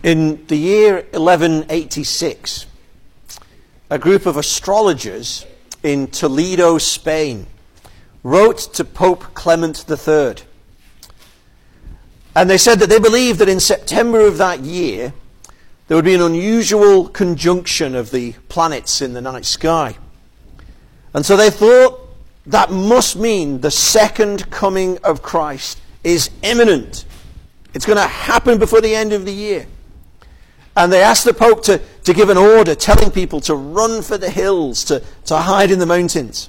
In the year 1186, a group of astrologers in Toledo, Spain, wrote to Pope Clement III. And they said that they believed that in September of that year, there would be an unusual conjunction of the planets in the night sky. And so they thought that must mean the second coming of Christ is imminent. It's going to happen before the end of the year. And they asked the Pope to give an order telling people to run for the hills, to hide in the mountains.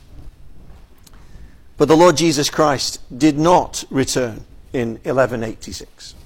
But the Lord Jesus Christ did not return in 1186.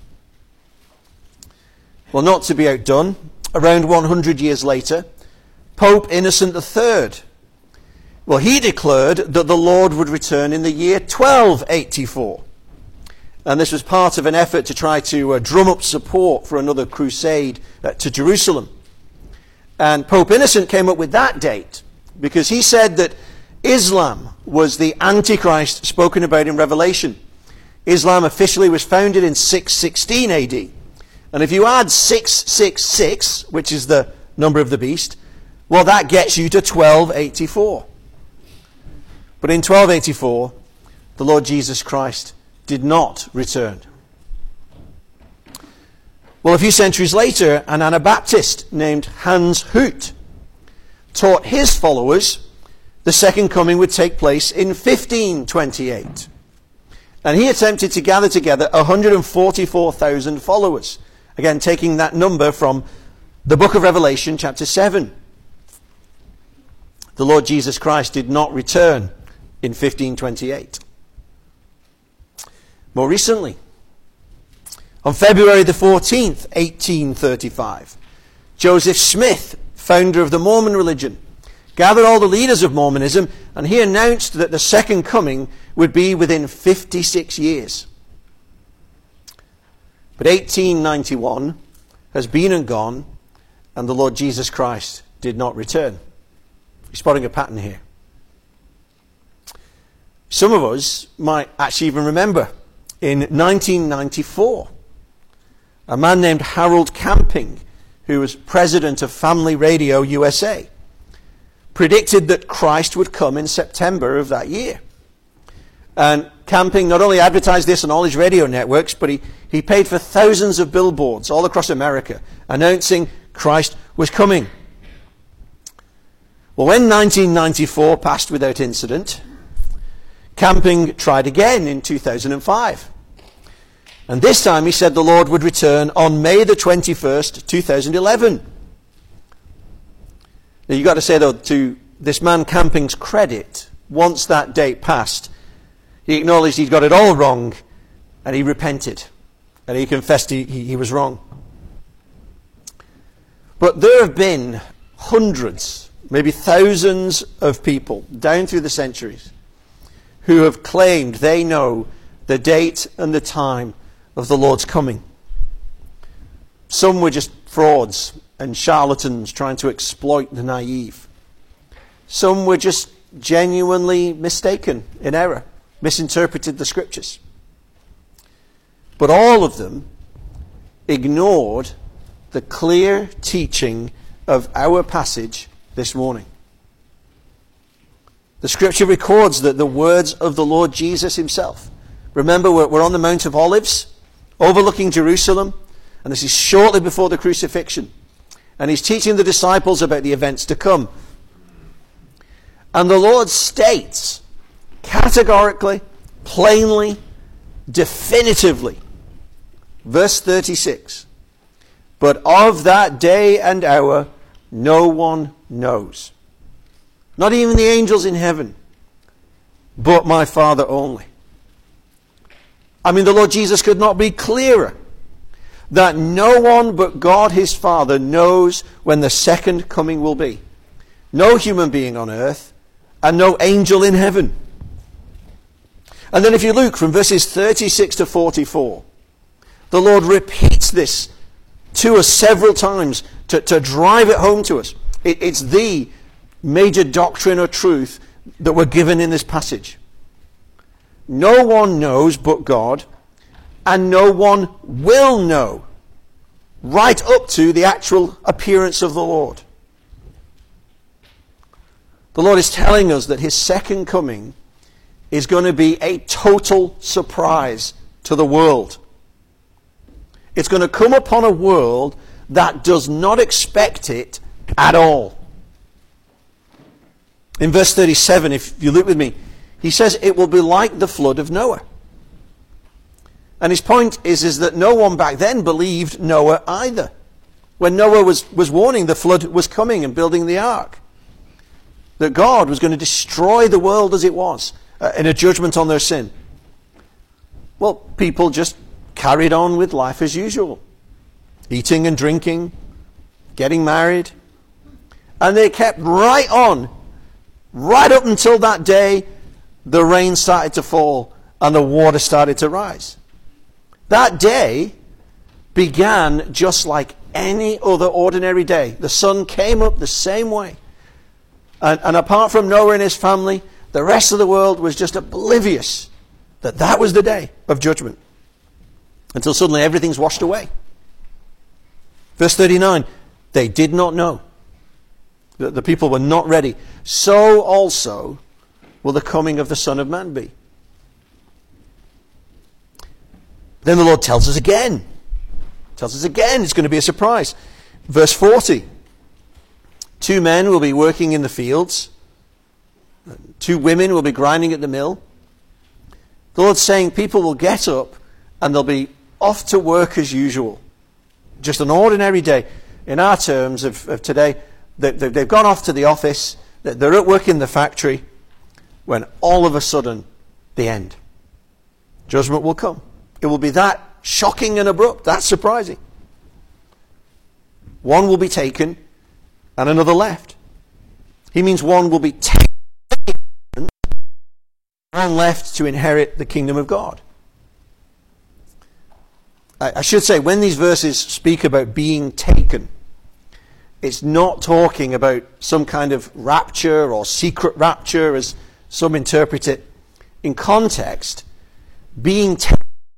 Well, not to be outdone, around 100 years later, Pope Innocent III, well, he declared that the Lord would return in the year 1284. And this was part of an effort to try to drum up support for another crusade to Jerusalem. And Pope Innocent came up with that date because he said that Islam was the Antichrist spoken about in Revelation. Islam officially was founded in 616 AD. And if you add 666, which is the number of the beast, well, that gets you to 1284. But in 1284, the Lord Jesus Christ did not return. Well, a few centuries later, an Anabaptist named Hans Hut taught his followers the second coming would take place in 1528. And he attempted to gather together 144,000 followers. Again, taking that number from the book of Revelation, chapter 7. The Lord Jesus Christ did not return in 1528. More recently, on February the 14th, 1835, Joseph Smith, founder of the Mormon religion, gathered all the leaders of Mormonism, and he announced that the second coming would be within 56 years. But 1891 has been and gone, and the Lord Jesus Christ did not return. You're spotting a pattern here. Some of us might actually even remember in 1994, a man named Harold Camping, who was president of Family Radio USA, predicted that Christ would come in September of that year. And Camping not only advertised this on all his radio networks, but he paid for thousands of billboards all across America announcing Christ was coming. Well, when 1994 passed without incident, Camping tried again in 2005. And this time he said the Lord would return on May the 21st, 2011. Now you've got to say, though, to this man Camping's credit, once that date passed, he acknowledged he'd got it all wrong, and he repented. And he confessed he was wrong. But there have been hundreds, maybe thousands of people down through the centuries who have claimed they know the date and the time of the Lord's coming. Some were just frauds and charlatans trying to exploit the naive. Some were just genuinely mistaken, in error, misinterpreted the scriptures. But all of them ignored the clear teaching of our passage this morning. The scripture records that the words of the Lord Jesus himself. Remember, we're on the Mount of Olives, overlooking Jerusalem, and this is shortly before the crucifixion. And he's teaching the disciples about the events to come. And the Lord states, categorically, plainly, definitively, verse 36, "But of that day and hour no one knows. Not even the angels in heaven, but my Father only." I mean, the Lord Jesus could not be clearer that no one but God his Father knows when the second coming will be. No human being on earth and no angel in heaven. And then if you look from verses 36 to 44, the Lord repeats this to us several times to drive it home to us. It's the major doctrine or truth that we're given in this passage. No one knows but God, and no one will know right up to the actual appearance of the Lord. The Lord is telling us that his second coming is going to be a total surprise to the world. It's going to come upon a world that does not expect it at all. In verse 37, if you look with me, he says it will be like the flood of Noah. And his point is that no one back then believed Noah either. When Noah was warning the flood was coming and building the ark, that God was going to destroy the world as it was in a judgment on their sin. Well, people just carried on with life as usual. Eating and drinking, getting married. And they kept right on, right up until that day the rain started to fall and the water started to rise. That day began just like any other ordinary day. The sun came up the same way. And apart from Noah and his family, the rest of the world was just oblivious that that was the day of judgment. Until suddenly everything's washed away. Verse 39, they did not know. The people were not ready. So also will the coming of the Son of Man be. Then the Lord tells us again. It's going to be a surprise. Verse 40. 2 men will be working in the fields. 2 women will be grinding at the mill. The Lord's saying people will get up and they'll be off to work as usual. Just an ordinary day. In our terms of today, they've gone off to the office. They're at work in the factory. When all of a sudden, the end. Judgment will come. It will be that shocking and abrupt. That's surprising. One will be taken and another left. He means one will be taken and left to inherit the kingdom of God. I should say, when these verses speak about being taken, it's not talking about some kind of rapture or secret rapture as some interpret it. In context, being taken,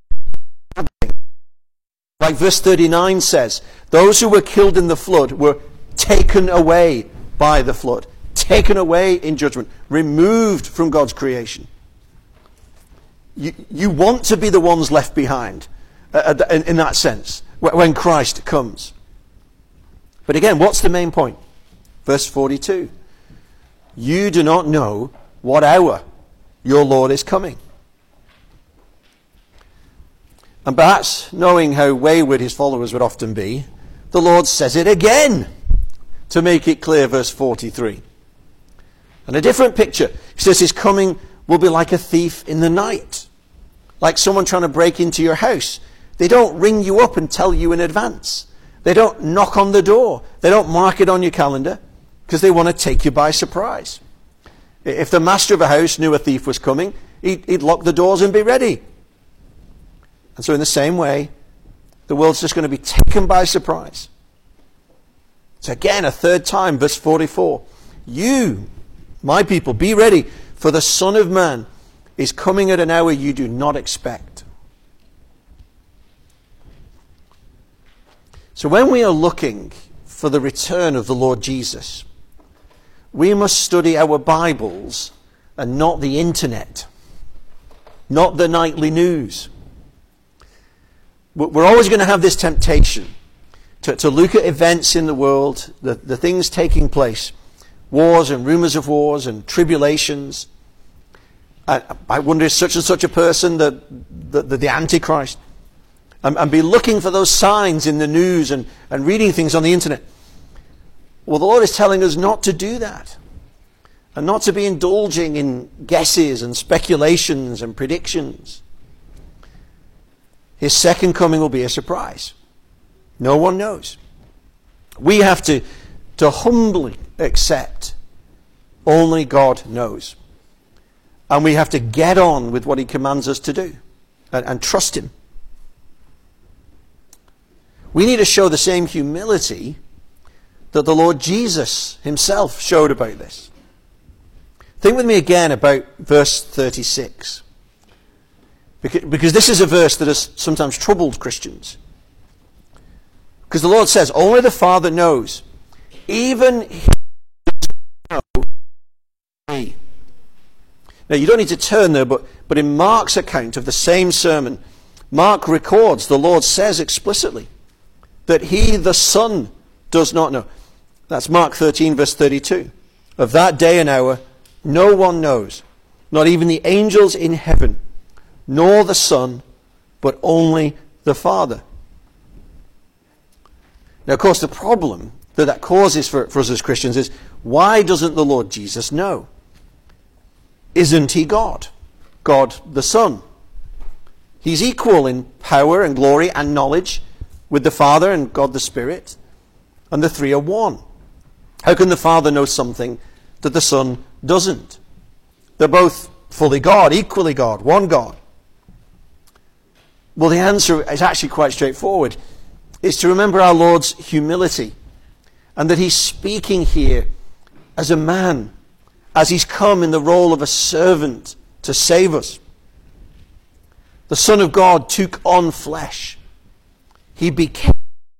like verse 39 says, those who were killed in the flood were taken away by the flood, taken away in judgment, removed from God's creation. You want to be the ones left behind in that sense when Christ comes. But again, what's the main point? Verse 42. You do not know what hour your Lord is coming. And perhaps knowing how wayward his followers would often be, the Lord says it again to make it clear, verse 43. And a different picture. He says his coming will be like a thief in the night. Like someone trying to break into your house. They don't ring you up and tell you in advance. They don't knock on the door. They don't mark it on your calendar because they want to take you by surprise. If the master of a house knew a thief was coming, he'd lock the doors and be ready. And so in the same way, the world's just going to be taken by surprise. So again, a third time, verse 44. You, my people, be ready, for the Son of Man is coming at an hour you do not expect. So when we are looking for the return of the Lord Jesus, we must study our Bibles and not the internet, not the nightly news. We're always going to have this temptation to look at events in the world, the things taking place, wars and rumors of wars and tribulations. I wonder, is such and such a person the Antichrist? And be looking for those signs in the news and reading things on the internet. Well, the Lord is telling us not to do that. And not to be indulging in guesses and speculations and predictions. His second coming will be a surprise. No one knows. We have to humbly accept only God knows. And we have to get on with what he commands us to do and trust him. We need to show the same humility that the Lord Jesus himself showed about this. Think with me again about verse 36. Because this is a verse that has sometimes troubled Christians. Because the Lord says, only the Father knows. Even he does not know me. Now, you don't need to turn there, but in Mark's account of the same sermon, Mark records the Lord says explicitly that he, the Son, does not know. That's Mark 13, verse 32. Of that day and hour, no one knows, not even the angels in heaven, nor the Son, but only the Father. Now, of course, the problem that causes for us as Christians is, why doesn't the Lord Jesus know? Isn't he God? God the Son. He's equal in power and glory and knowledge with the Father and God the Spirit, and the three are one. How can the Father know something that the Son doesn't? They're both fully God, equally God, one God. Well, the answer is actually quite straightforward. It's to remember our Lord's humility, and that he's speaking here as a man, as he's come in the role of a servant to save us. The Son of God took on flesh. He became.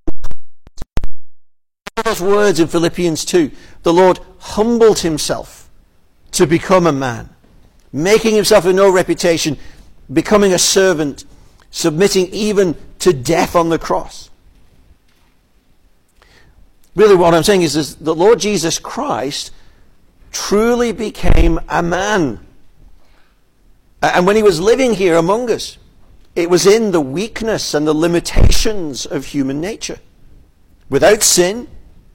Those words in Philippians 2, the Lord humbled himself to become a man, making himself of no reputation, becoming a servant, submitting even to death on the cross. Really what I'm saying is the Lord Jesus Christ truly became a man. And when he was living here among us, it was in the weakness and the limitations of human nature, without sin.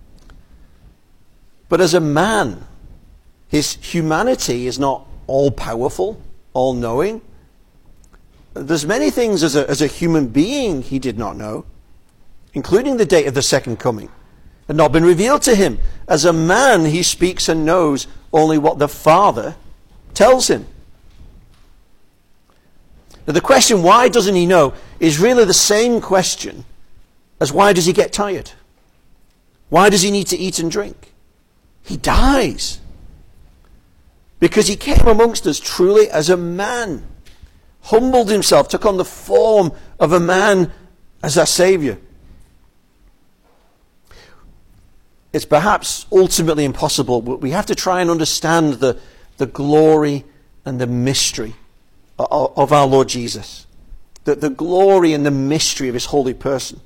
But as a man, his humanity is not all-powerful, all-knowing. There's many things as a human being he did not know, including the date of the second coming, had not been revealed to him. As a man, he speaks and knows only what the Father tells him. Now, the question, why doesn't he know, is really the same question as why does he get tired? Why does he need to eat and drink? He dies because he came amongst us truly as a man, humbled himself, took on the form of a man as our Savior. It's perhaps ultimately impossible, but we have to try and understand the glory and the mystery of our Lord Jesus. The glory and the mystery of his holy person.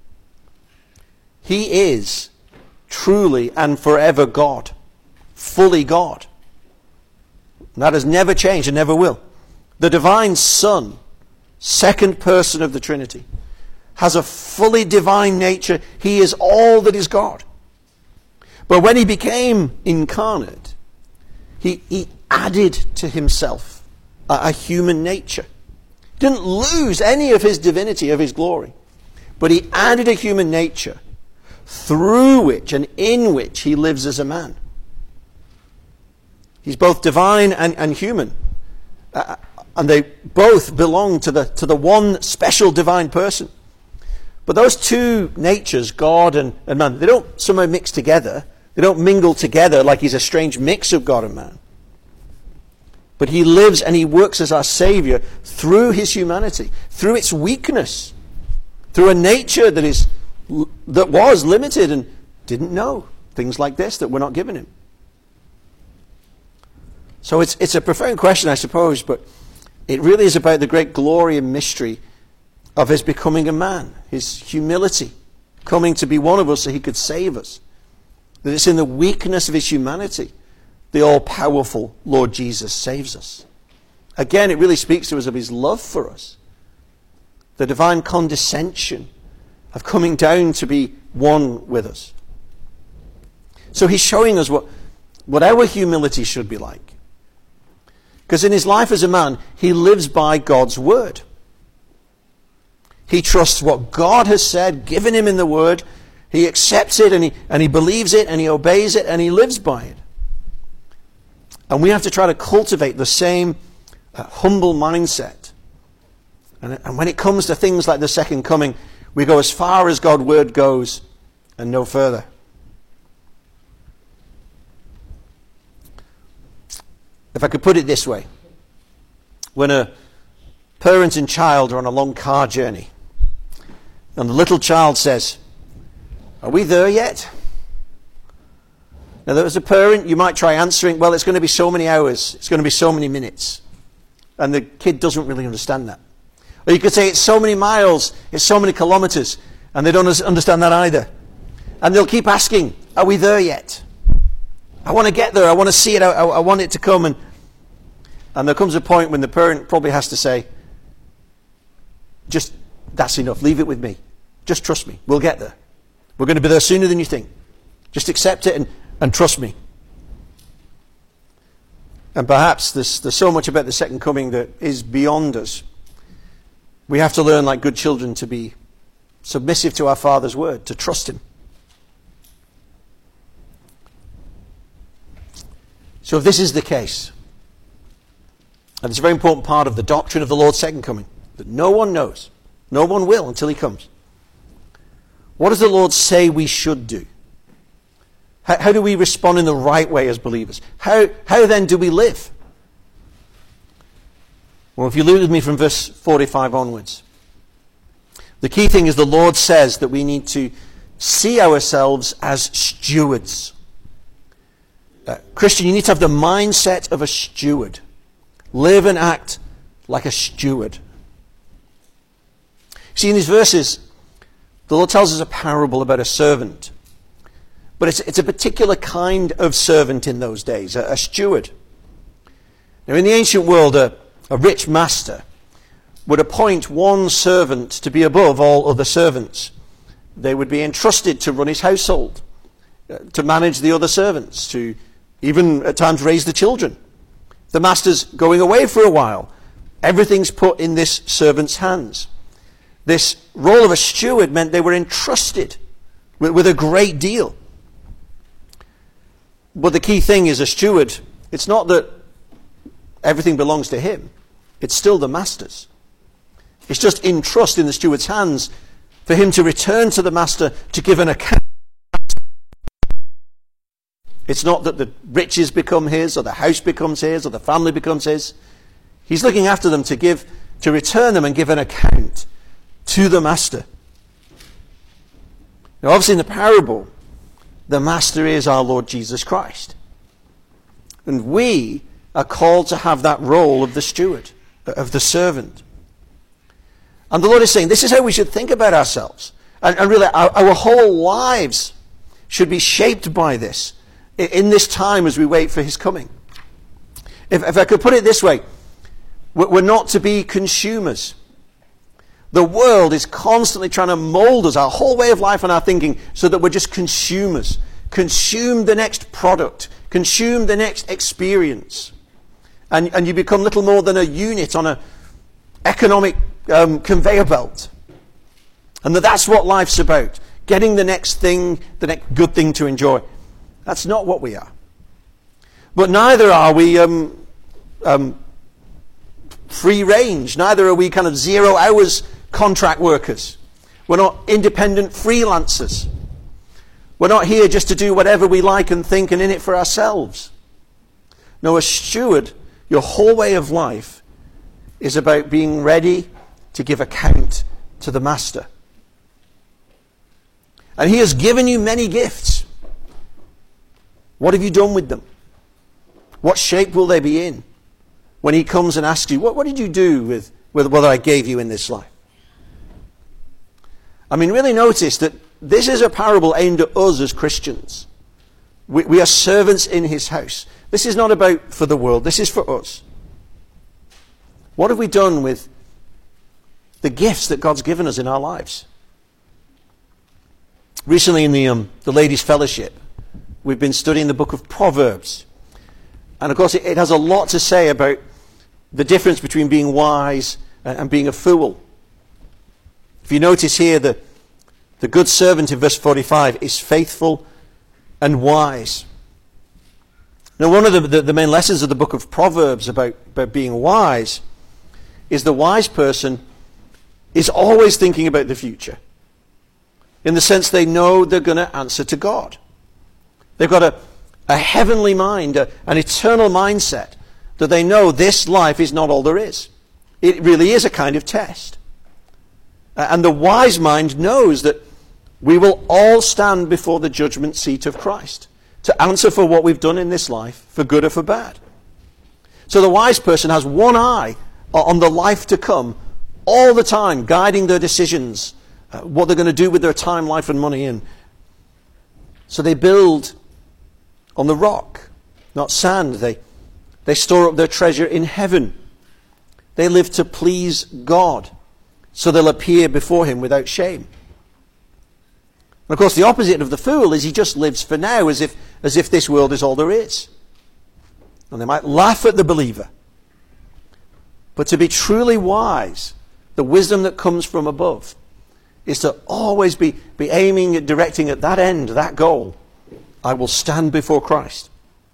He is truly and forever God, fully God. And that has never changed and never will. The divine Son, second person of the Trinity, has a fully divine nature. He is all that is God. But when he became incarnate, he added to himself a human nature. He didn't lose any of his divinity, of his glory, but he added a human nature through which and in which he lives as a man. He's both divine and human. And they both belong to the one special divine person. But those two natures, God and man, they don't somehow mix together. They don't mingle together like he's a strange mix of God and man. But he lives and he works as our Savior through his humanity, through its weakness, through a nature that was limited and didn't know things like this that were not given him. So it's a profound question, I suppose, but it really is about the great glory and mystery of his becoming a man, his humility, coming to be one of us so he could save us. That it's in the weakness of his humanity the all-powerful Lord Jesus saves us. Again, it really speaks to us of his love for us. The divine condescension of coming down to be one with us. So he's showing us what our humility should be like. Because in his life as a man, he lives by God's word. He trusts what God has said, given him in the word. He accepts it and he believes it and he obeys it and he lives by it. And we have to try to cultivate the same humble mindset. And when it comes to things like the second coming, we go as far as God's word goes and no further. If I could put it this way, when a parent and child are on a long car journey, and the little child says, Are we there yet? Now, as a parent, you might try answering, well, it's going to be so many hours, it's going to be so many minutes. And the kid doesn't really understand that. Or you could say it's so many miles, it's so many kilometers, and they don't understand that either. And they'll keep asking, are we there yet? I want to get there, I want to see it, I want it to come. And there comes a point when the parent probably has to say, just, that's enough, leave it with me. Just trust me, we'll get there. We're going to be there sooner than you think. Just accept it and trust me. And perhaps there's so much about the second coming that is beyond us. We have to learn, like good children, to be submissive to our Father's word, to trust him. So if this is the case, and it's a very important part of the doctrine of the Lord's second coming, that no one knows, no one will until he comes. What does the Lord say we should do? How do we respond in the right way as believers? How then do we live? Well, if you look with me from verse 45 onwards, the key thing is the Lord says that we need to see ourselves as stewards. Christian, you need to have the mindset of a steward. Live and act like a steward. See, in these verses, the Lord tells us a parable about a servant. But it's a particular kind of servant in those days, a steward. Now, in the ancient world, a rich master would appoint one servant to be above all other servants. They would be entrusted to run his household, to manage the other servants, to even at times raise the children. The master's going away for a while. Everything's put in this servant's hands. This role of a steward meant they were entrusted with a great deal. But the key thing is a steward, it's not that everything belongs to him. It's still the master's. It's just in trust in the steward's hands for him to return to the master to give an account. It's not that the riches become his, or the house becomes his, or the family becomes his. He's looking after them to return them and give an account to the master. Now, obviously in the parable, the master is our Lord Jesus Christ. And we are called to have that role of the steward, of the servant. And the Lord is saying, this is how we should think about ourselves. And really, our whole lives should be shaped by this, in this time as we wait for his coming. If I could put it this way, we're not to be consumers. The world is constantly trying to mold us, our whole way of life and our thinking, so that we're just consumers. Consume the next product. Consume the next experience. And you become little more than a unit on an economic conveyor belt. And that's what life's about. Getting the next thing, the next good thing to enjoy. That's not what we are. But neither are we free range. Neither are we kind of 0 hours contract workers. We're not independent freelancers. We're not here just to do whatever we like and think and in it for ourselves. No, a steward, your whole way of life is about being ready to give account to the master. And he has given you many gifts. What have you done with them? What shape will they be in when he comes and asks you, what did you do with what I gave you in this life? I mean, really notice that this is a parable aimed at us as Christians. We are servants in his house. This is not about for the world. This is for us. What have we done with the gifts that God's given us in our lives? Recently in the Ladies' Fellowship, we've been studying the book of Proverbs. And of course it has a lot to say about the difference between being wise and being a fool. If you notice here, the good servant in verse 45 is faithful and wise. Now, one of the main lessons of the book of Proverbs about being wise is the wise person is always thinking about the future. In the sense they know they're going to answer to God. They've got a heavenly mind, an eternal mindset, that they know this life is not all there is. It really is a kind of test. And the wise mind knows that We will all stand before the judgment seat of Christ to answer for what we've done in this life, for good or for bad. So the wise person has one eye on the life to come all the time, guiding their decisions, what they're going to do with their time, life, and money in. So they build on the rock, not sand. They store up their treasure in heaven. They live to please God, so they'll appear before him without shame. And of course, the opposite of the fool is he just lives for now, as if this world is all there is. And they might laugh at the believer. But to be truly wise, the wisdom that comes from above, is to always be aiming at directing at that end, that goal. I will stand before Christ.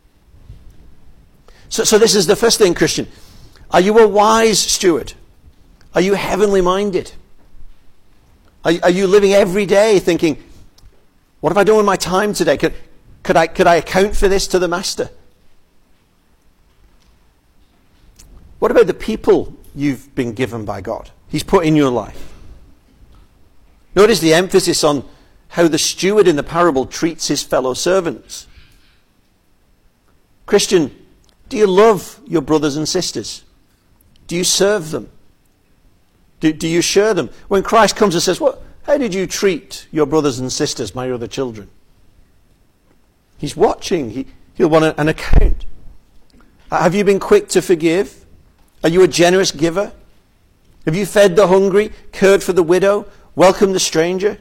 So this is the first thing, Christian. Are you a wise steward? Are you heavenly minded? Are you living every day thinking, what have I done with my time today? Could I account for this to the master? What about the people you've been given by God? He's put in your life. Notice the emphasis on how the steward in the parable treats his fellow servants. Christian, do you love your brothers and sisters? Do you serve them? Do you share them? When Christ comes and says, how did you treat your brothers and sisters, my other children? He's watching. He'll want an account. Have you been quick to forgive? Are you a generous giver? Have you fed the hungry, cared for the widow, welcomed the stranger?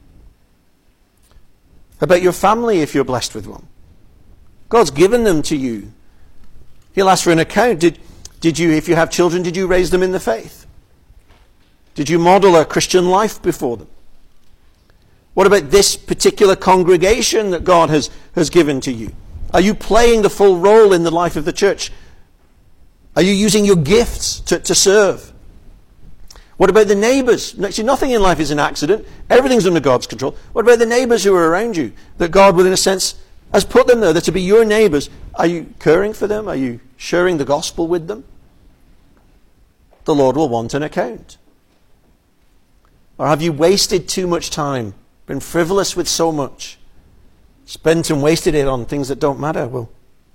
How about your family if you're blessed with one? God's given them to you. He'll ask for an account. Did you, if you have children, did you raise them in the faith? Did you model a Christian life before them? What about this particular congregation that God has given to you? Are you playing the full role in the life of the church? Are you using your gifts to serve? What about the neighbours? See, nothing in life is an accident. Everything's under God's control. What about the neighbours who are around you? That God, within a sense, has put them there. They're to be your neighbours. Are you caring for them? Are you sharing the gospel with them? The Lord will want an account. Or have you wasted too much time? Been frivolous with so much? Spent and wasted it on things that don't matter? Well,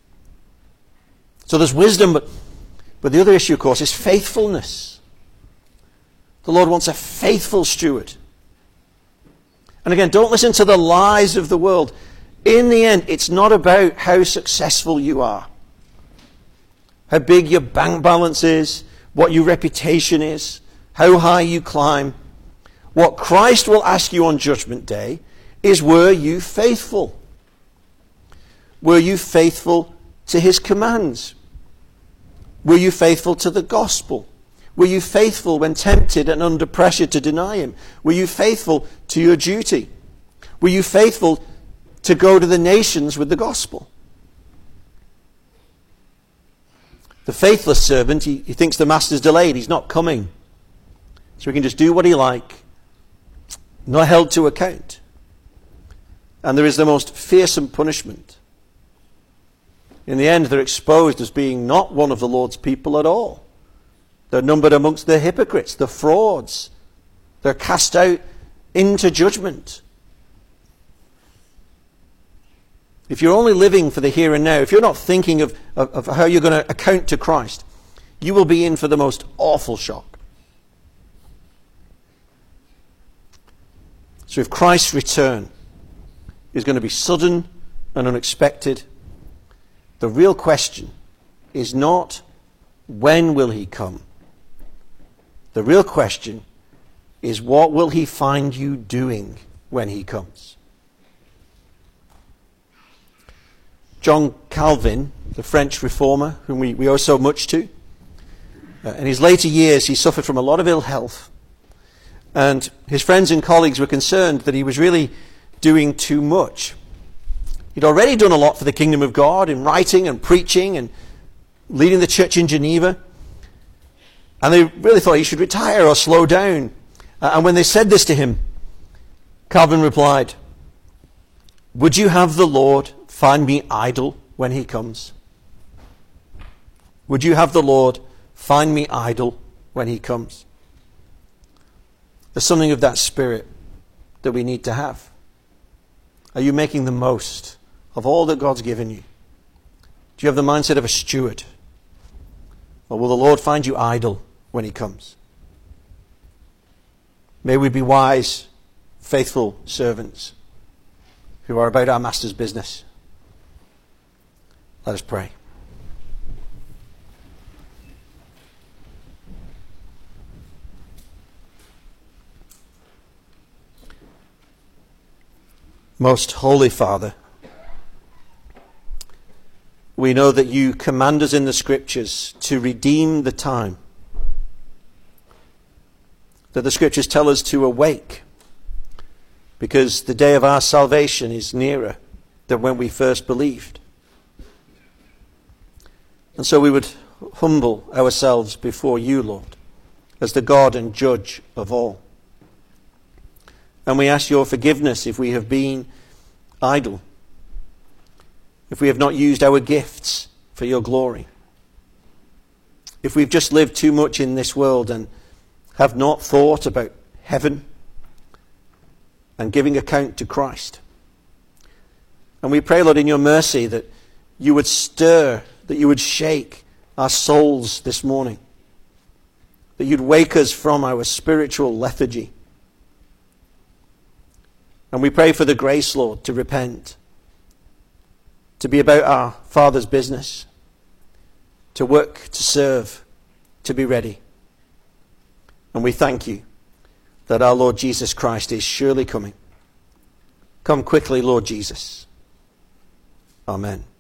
so there's wisdom, but the other issue, of course, is faithfulness. The Lord wants a faithful steward. And again, don't listen to the lies of the world. In the end, it's not about how successful you are, how big your bank balance is, what your reputation is, how high you climb. What Christ will ask you on Judgment Day is, were you faithful? Were you faithful to his commands? Were you faithful to the gospel? Were you faithful when tempted and under pressure to deny him? Were you faithful to your duty? Were you faithful to go to the nations with the gospel? The faithless servant, he thinks the master's delayed. He's not coming. So he can just do what he like, not held to account. And there is the most fearsome punishment. In the end, they're exposed as being not one of the Lord's people at all. They're numbered amongst the hypocrites, the frauds. They're cast out into judgment. If you're only living for the here and now, if you're not thinking of how you're going to account to Christ, you will be in for the most awful shock. So if Christ's return is going to be sudden and unexpected, the real question is not when will he come? The real question is, what will he find you doing when he comes? John Calvin, the French reformer, whom we owe so much to, in his later years he suffered from a lot of ill health. And his friends and colleagues were concerned that he was really doing too much. He'd already done a lot for the kingdom of God in writing and preaching and leading the church in Geneva. And they really thought he should retire or slow down. And when they said this to him, Calvin replied, "Would you have the Lord find me idle when he comes? Would you have the Lord find me idle when he comes?" There's something of that spirit that we need to have? Are you making the most of all that God's given you? Do you have the mindset of a steward? Or will the Lord find you idle when he comes? May we be wise, faithful servants who are about our Master's business. Let us pray. Most Holy Father, we know that you command us in the Scriptures to redeem the time, that the Scriptures tell us to awake, because the day of our salvation is nearer than when we first believed. And so we would humble ourselves before you, Lord, as the God and judge of all. And we ask your forgiveness if we have been idle, if we have not used our gifts for your glory, if we've just lived too much in this world and have not thought about heaven and giving account to Christ. And we pray, Lord, in your mercy that you would stir, that you would shake our souls this morning, that you'd wake us from our spiritual lethargy. And we pray for the grace, Lord, to repent, to be about our Father's business, to work, to serve, to be ready. And we thank you that our Lord Jesus Christ is surely coming. Come quickly, Lord Jesus. Amen.